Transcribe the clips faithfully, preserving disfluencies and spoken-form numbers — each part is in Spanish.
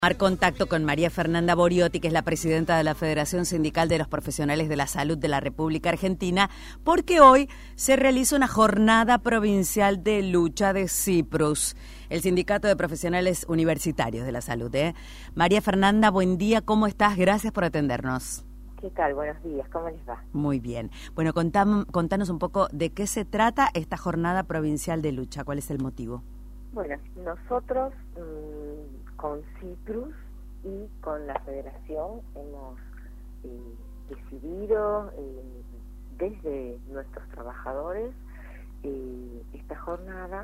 Tomar contacto con María Fernanda Boriotti, que es la presidenta de la Federación Sindical de los Profesionales de la Salud de la República Argentina, porque hoy se realiza una jornada provincial de lucha de CIPRUS, el Sindicato de Profesionales Universitarios de la Salud. ¿eh? María Fernanda, buen día, ¿cómo estás? Gracias por atendernos. ¿Qué tal? Buenos días, ¿cómo les va? Muy bien. Bueno, contam, contanos un poco de qué se trata esta jornada provincial de lucha, ¿cuál es el motivo? Bueno, nosotros mmm, con CIPRUS y con la Federación hemos eh, decidido eh, desde nuestros trabajadores eh, esta jornada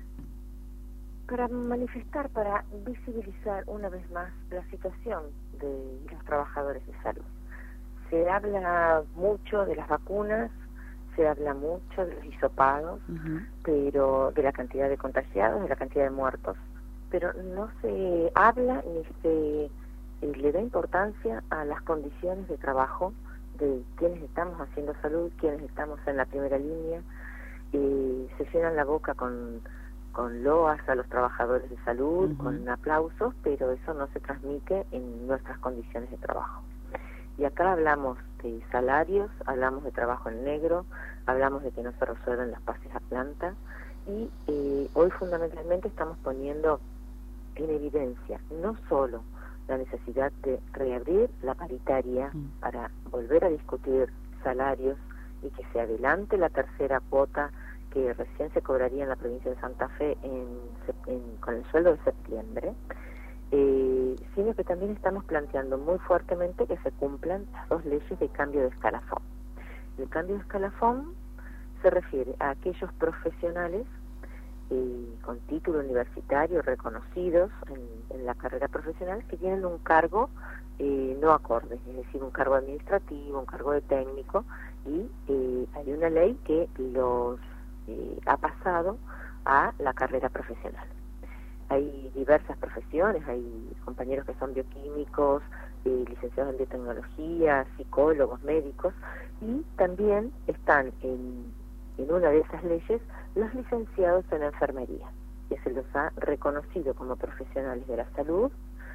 para manifestar, para visibilizar una vez más la situación de los trabajadores de salud. Se habla mucho de las vacunas, se habla mucho de los hisopados, uh-huh. pero de la cantidad de contagiados, de la cantidad de muertos, pero no se habla ni se eh, le da importancia a las condiciones de trabajo de quienes estamos haciendo salud, quienes estamos en la primera línea. Eh, se llenan la boca con, con loas a los trabajadores de salud, uh-huh. con aplausos, pero eso no se transmite en nuestras condiciones de trabajo. Y acá hablamos de salarios, hablamos de trabajo en negro, hablamos de que no se resuelven los pases a planta y eh, hoy fundamentalmente estamos poniendo en evidencia no solo la necesidad de reabrir la paritaria mm. para volver a discutir salarios y que se adelante la tercera cuota que recién se cobraría en la provincia de Santa Fe en, en, con el sueldo de septiembre, Eh, sino que también estamos planteando muy fuertemente que se cumplan las dos leyes de cambio de escalafón. El cambio de escalafón se refiere a aquellos profesionales eh, con título universitario reconocidos en, en la carrera profesional que tienen un cargo eh, no acorde, es decir, un cargo administrativo, un cargo de técnico, y eh, hay una ley que los eh, ha pasado a la carrera profesional. Hay diversas profesiones, hay compañeros que son bioquímicos, eh, licenciados en biotecnología, psicólogos, médicos, y también están en, en una de esas leyes los licenciados en enfermería, que se los ha reconocido como profesionales de la salud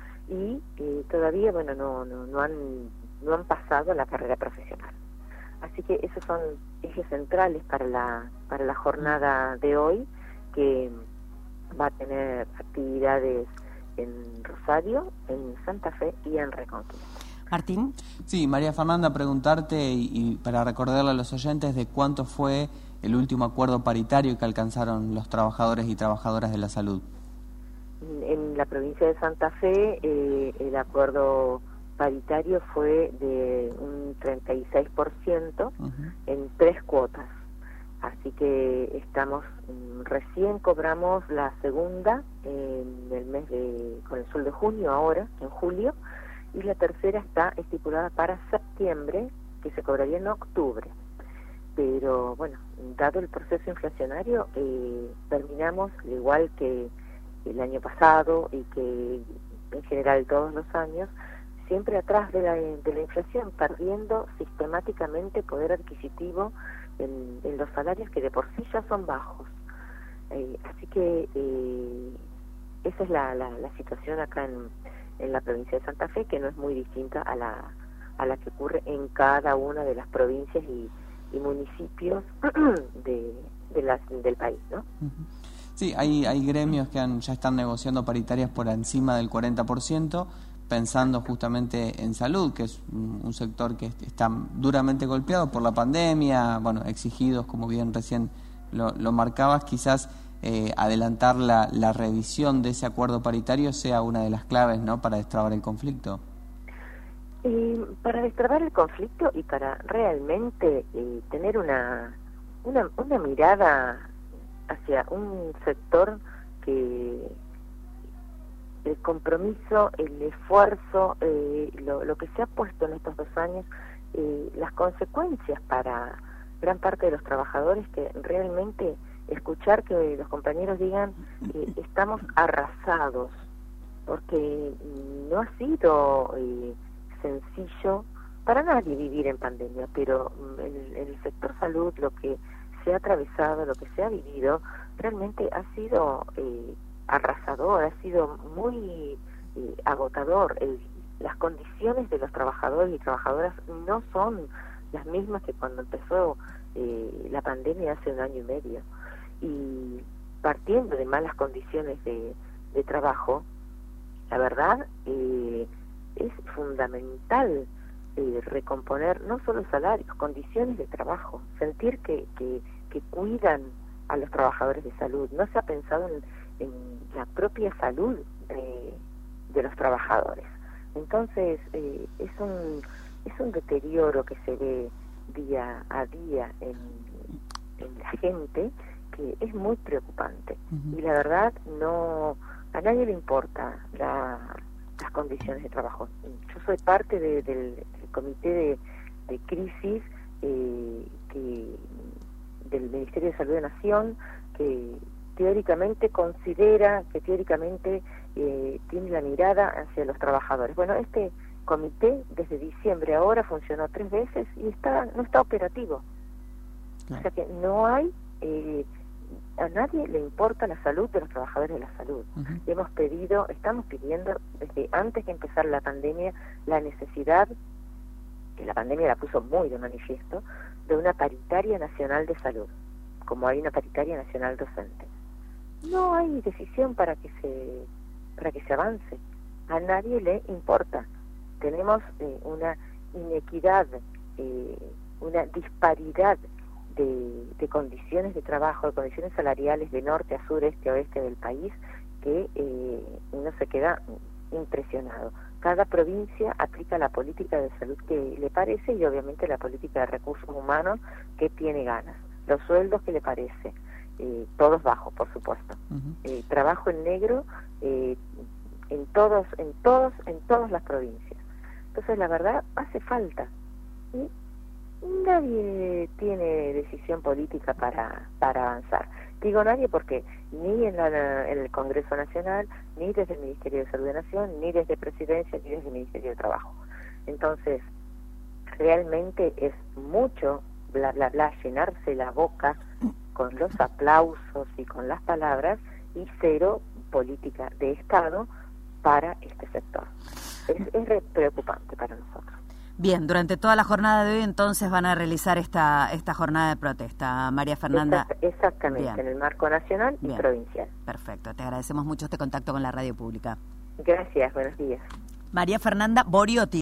y eh, todavía bueno no, no, no, han, no han pasado a la carrera profesional. Así que esos son ejes centrales para la, para la jornada de hoy, que va a tener actividades en Rosario, en Santa Fe y en Reconquista. Martín. Sí, María Fernanda, preguntarte y, y para recordarle a los oyentes de cuánto fue el último acuerdo paritario que alcanzaron los trabajadores y trabajadoras de la salud. En la provincia de Santa Fe eh, el acuerdo paritario fue de un treinta y seis por ciento uh-huh. en tres cuotas. Así que estamos, recién cobramos la segunda en el mes de, con el sol de junio ahora, en julio, y la tercera está estipulada para septiembre, que se cobraría en octubre. Pero bueno, dado el proceso inflacionario, eh, terminamos, al igual que el año pasado y que en general todos los años, siempre atrás de la, de la inflación, perdiendo sistemáticamente poder adquisitivo En, en los salarios que de por sí ya son bajos. Eh, así que eh, esa es la, la, la situación acá en, en la provincia de Santa Fe, que no es muy distinta a la, a la que ocurre en cada una de las provincias y, y municipios de, de las, del país, ¿no? Sí, hay, hay gremios que han, ya están negociando paritarias por encima del cuarenta por ciento, pensando justamente en salud, que es un, un sector que está duramente golpeado por la pandemia, bueno, exigidos, como bien recién lo, lo marcabas, quizás eh, adelantar la, la revisión de ese acuerdo paritario sea una de las claves, ¿no?, para destrabar el conflicto. Eh, para destrabar el conflicto y para realmente eh, tener una, una, una mirada hacia un sector que el compromiso, el esfuerzo, eh, lo, lo que se ha puesto en estos dos años, eh, las consecuencias para gran parte de los trabajadores, que realmente escuchar que los compañeros digan que estamos arrasados, porque no ha sido eh, sencillo para nadie vivir en pandemia, pero en, en el sector salud lo que se ha atravesado, lo que se ha vivido, realmente ha sido eh, arrasador, ha sido muy eh, agotador. El, las condiciones de los trabajadores y trabajadoras no son las mismas que cuando empezó eh, la pandemia hace un año y medio. Y partiendo de malas condiciones de, de trabajo, la verdad eh, es fundamental eh, recomponer no solo salarios, condiciones de trabajo, sentir que, que, que cuidan a los trabajadores de salud. No se ha pensado en, en la propia salud de, de los trabajadores. Entonces eh, es un es un deterioro que se ve día a día en, en la gente, que es muy preocupante. Uh-huh. Y la verdad, no a nadie le importa la, las condiciones de trabajo. Yo soy parte de, del, del comité de, de crisis eh, que, del Ministerio de Salud de Nación, que teóricamente considera, que teóricamente eh, tiene la mirada hacia los trabajadores. Bueno, este comité desde diciembre ahora funcionó tres veces y está no está operativo. No. O sea que no hay, eh, a nadie le importa la salud de los trabajadores de la salud. Uh-huh. Hemos pedido, estamos pidiendo desde antes de empezar la pandemia la necesidad, que la pandemia la puso muy de manifiesto, de una paritaria nacional de salud, como hay una paritaria nacional docente. No hay decisión para que se para que se avance. A nadie le importa. Tenemos eh, una inequidad, eh, una disparidad de, de condiciones de trabajo, de condiciones salariales de norte a sur, este a oeste del país, que eh, uno se queda impresionado. Cada provincia aplica la política de salud que le parece y obviamente la política de recursos humanos que tiene ganas. Los sueldos que le parece. Eh, todos bajos, por supuesto. Uh-huh. eh, trabajo en negro eh, en todos, en todos, en todas las provincias. Entonces, la verdad, hace falta. Y nadie tiene decisión política para, para avanzar. Digo nadie porque ni en, la, en el Congreso Nacional, ni desde el Ministerio de Salud de Nación, ni desde Presidencia, ni desde el Ministerio de Trabajo. Entonces, realmente es mucho bla, bla, bla, llenarse la boca con los aplausos y con las palabras y cero política de Estado para este sector. Es, es re preocupante para nosotros. Bien, durante toda la jornada de hoy entonces van a realizar esta esta jornada de protesta, María Fernanda. Exact, exactamente, bien. En el marco nacional y bien. Provincial. Perfecto, te agradecemos mucho este contacto con la radio pública. Gracias, buenos días. María Fernanda Boriotti.